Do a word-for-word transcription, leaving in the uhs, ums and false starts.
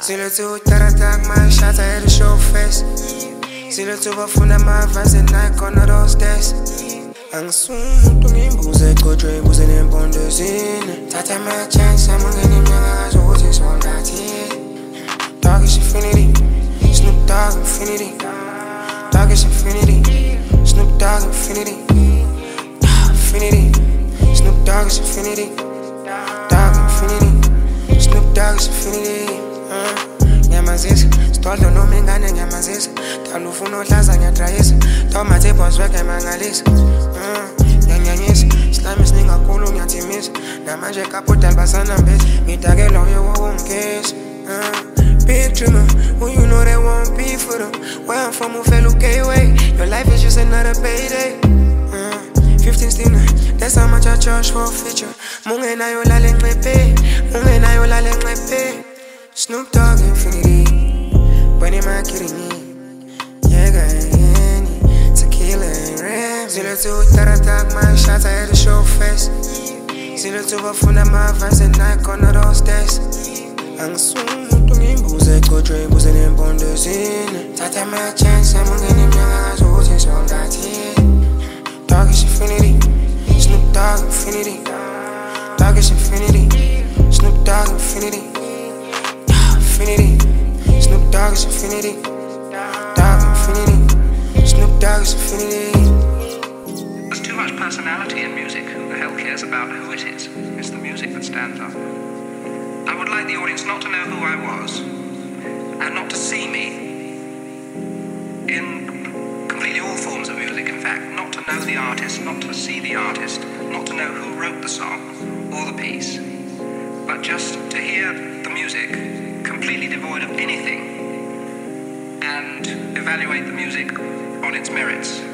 Zile tu taratak my shots, I had to show face. Zile tu bafuna my vibes and I on those days. Angisumuntu ngimbuze kodwa imbuze nempondozini. Thatha my chance, amangeni mnyakazo ukuthi songathi. Dark is infinity, Snoop Dogg infinity. Dark is infinity, Snoop Dogg infinity. Infinity, Snoop Dogg is infinity. Dogg infinity, Snoop Dogg is infinity. Nyamazisa, stoldo noma ingane nyamazisa. Thanda ufuna ohlaza ngiyadrayisa. Thoma tepos weke mangalisa. Nyanyanyisa, slime isiningi kakhulu ngiyathimisa. Namanje kapudal basanambisa. Ngidakela uye wawungisa. Big dreamer, who you know they won't be for them. Where I'm from, who fell okay way. Your life is just another payday. uh, fifteen still nine, that's how much I charge for a feature. Munge na yo lale nqepe, munge na yo lale nqepe. Snoop Dogg infinity, Bunny my kidding. Yega and tequila and ram. Zile tu taratak my shots, I had to show face. Zile tu bafuna my vibes and I on those days. Angisumuntu ngimbuze kodwa imbuze nempondozini. Thatha my chance, amangeni mnyakazo ukuthi songathi. Dark is infinity, Snoop Dogg infinity. Dark is infinity, Snoop Dogg infinity. Infinity, Snoop Dogg is infinity. Dogg infinity, Snoop Dogg is infinity. There's too much personality in music. Who the hell cares about who it is? It's the music that stands up. I would like the audience not to know who I was and not to see me in completely all forms of music, in fact, not to know the artist, not to see the artist, not to know who wrote the song or the piece, but just to hear the music completely devoid of anything and evaluate the music on its merits.